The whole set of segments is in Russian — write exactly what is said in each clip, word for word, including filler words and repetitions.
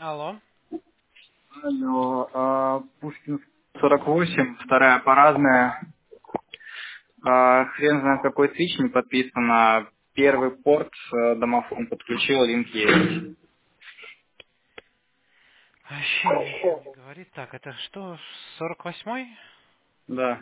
Алло. Алло, а, Пушкин сорок восемь, вторая парадная. А, хрен знает какой свич не подписан. а Первый порт э, домофон подключил, линк есть. Вообще ни о чем не говорит. Так, это что, сорок восьмой? Да.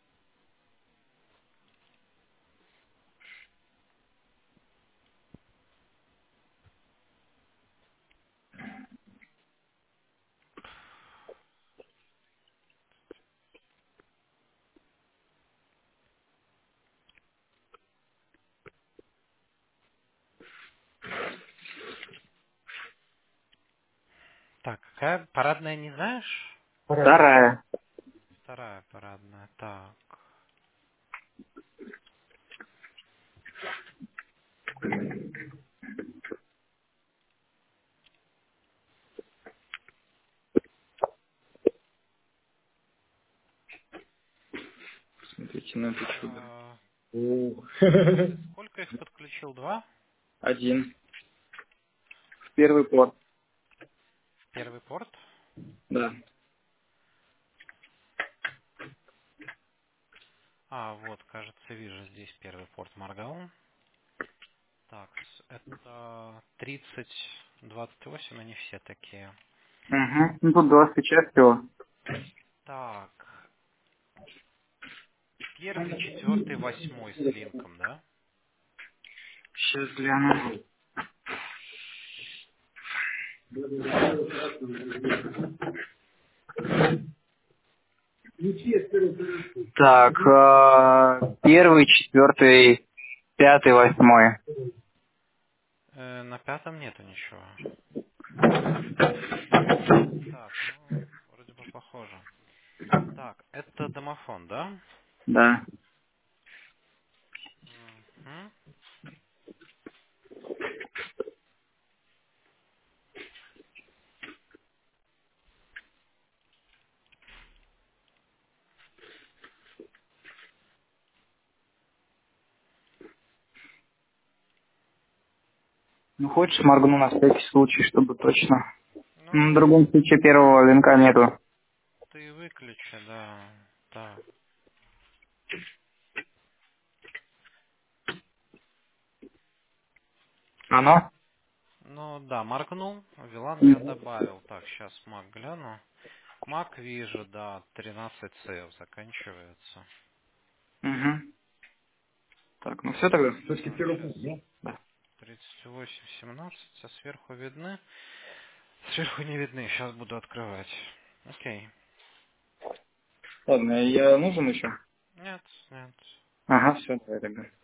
Так, какая парадная, не знаешь? Вторая. Вторая парадная. Так. Смотрите на это чудо. э, О. Ты сколько их подключил? Два? Один. В первый порт. Первый порт? Да. А, вот, кажется, вижу здесь первый порт моргал. Так, с- это тридцать двадцать восемь, они все такие. Угу. Ну тут два свеча всего. Так, первый, четвертый, восьмой с линком, да? Сейчас гляну. Так, э, первый, четвертый, пятый, восьмой. Э, на пятом нету ничего. Так, ну, вроде бы похоже. Так, это домофон, да? Да. Мгм. Ну хочешь, моргну на всякий случай, чтобы точно. На Ну, другом свече первого линка нету. ты выключи, да. Так. Оно? Ну да, моргнул. Вилан я добавил. Так, сейчас маг гляну. Маг вижу, да, тринадцать сейв заканчивается. Угу. Так, ну все тогда. Так, сейчас. Да. тридцать восемь семнадцать, а сверху видны? Сверху не видны, сейчас буду открывать. Окей. Ладно, я нужен еще? Нет, нет. Ага, все, давай тогда.